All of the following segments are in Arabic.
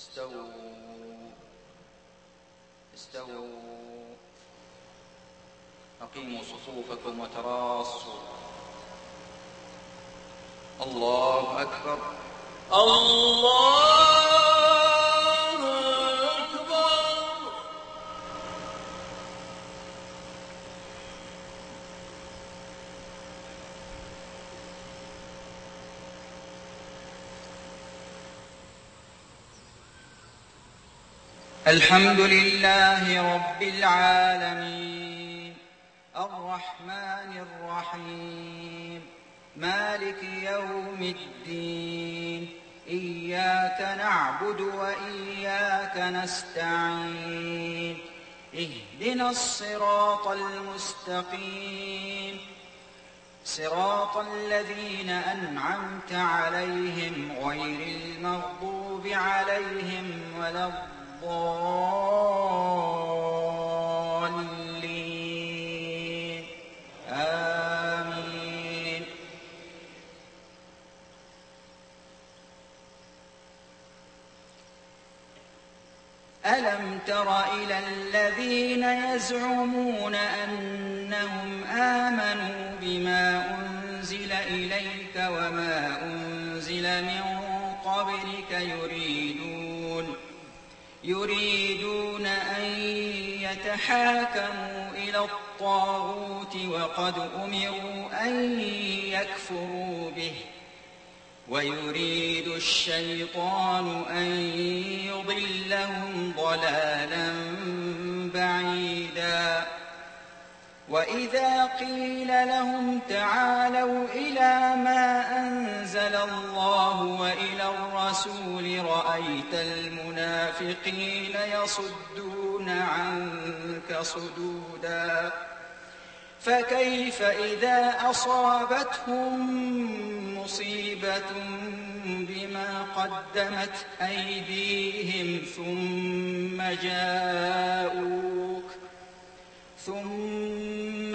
استووا أقيموا صفوفكم وتراصوا. الله أكبر. الله أكبر. الحمد لله رب العالمين الرحمن الرحيم مالك يوم الدين إياك نعبد وإياك نستعين اهدنا الصراط المستقيم صراط الذين أنعمت عليهم غير المغضوب عليهم ولا الضالين آمين. ألم تر إلى الذين يزعمون أنهم آمنوا بما أنزل إليك وما أنزل من قبلك يريدون أن يتحاكموا إلى الطاغوت وقد أمروا أن يكفروا به ويريد الشيطان أن يضلهم ضلالا بعيدا. وإذا قيل لهم تعالوا إلى ما أنزل الله وإلى الرسول رأيت المنافقين يصدون عنك صدودا. فكيف إذا أصابتهم مصيبة بما قدمت أيديهم ثم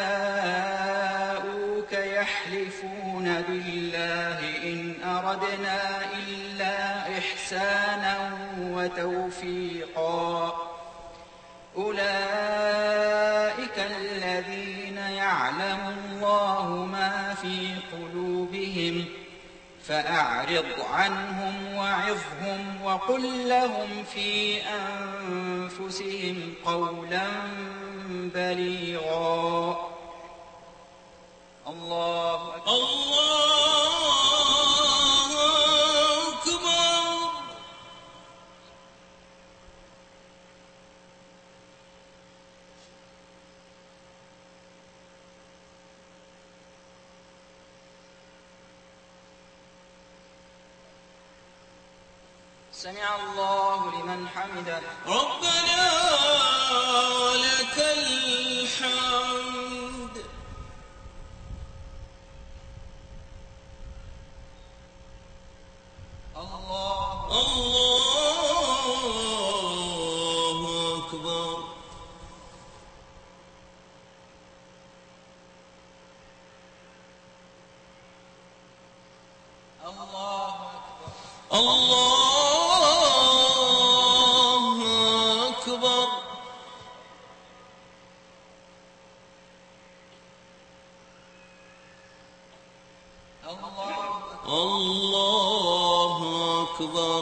جاءوك يحلفون بالله إن أردنا إلا إحسانا وتوفيقا. أولئك الذين يعلم الله ما في قلوبهم فأعرض عنهم وعظهم وقل لهم في أنفسهم قولا بليغا. الله أكبر. الله أكبر. سمع الله لمن حمده. ربنا لك الحمد. الله أكبر. الله أكبر. الله أكبر. الله أكبر.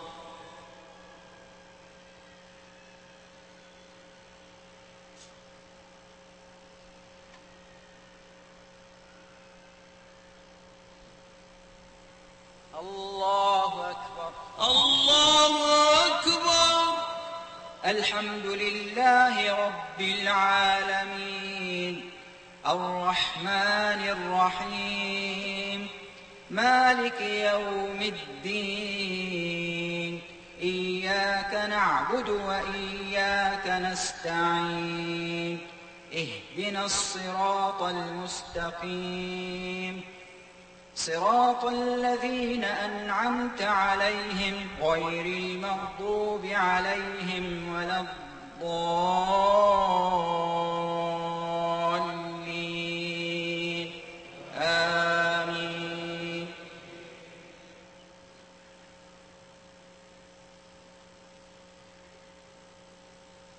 الله أكبر. الله أكبر. الحمد لله رب العالمين الرحمن الرحيم مالك يوم الدين إياك نعبد وإياك نستعين اهدنا الصراط المستقيم صراط الذين أنعمت عليهم غير المغضوب عليهم ولا الضالين آمين.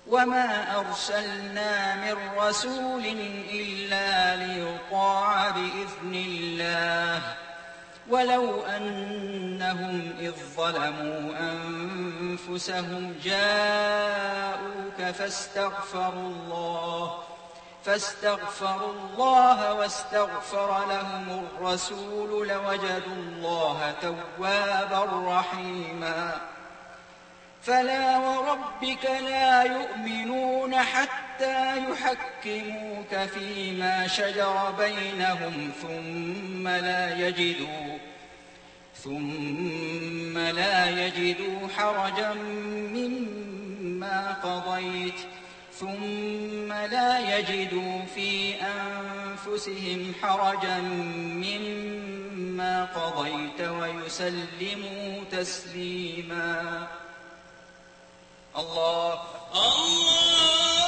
وما أرسلنا من رسول إلا ليطاع بإذن الله ولو أنهم إذ ظلموا أنفسهم جاءوك فاستغفروا الله واستغفر لهم الرسول لوجدوا الله توابا رحيما فلا وربك لا يؤمنون حتى يحكموك فيما شجر بينهم ثم لا يجدوا حرجا مما قضيت ثم لا يجدوا في أنفسهم حرجا مما قضيت ويسلموا تسليما. الله